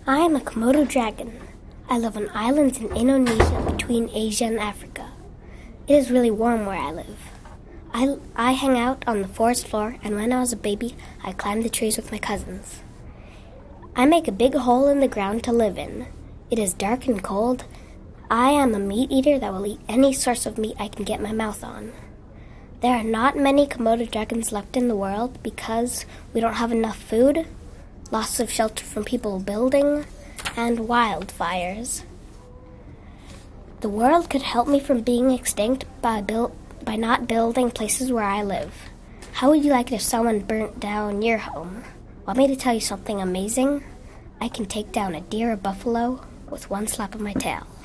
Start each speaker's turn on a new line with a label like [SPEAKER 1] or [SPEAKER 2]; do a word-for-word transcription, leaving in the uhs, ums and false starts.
[SPEAKER 1] I am a Komodo dragon. I live on islands in Indonesia between Asia and Africa. It is really warm where I live. I, I hang out on the forest floor, and when I was a baby, I climbed the trees with my cousins. I make a big hole in the ground to live in. It is dark and cold. I am a meat eater that will eat any source of meat I can get my mouth on. There are not many Komodo dragons left in the world because we don't have enough food, loss of shelter from people building, and wildfires. The world could help me from being extinct by build, by not building places where I live. How would you like it if someone burnt down your home? Want me to tell you something amazing? I can take down a deer or buffalo with one slap of my tail.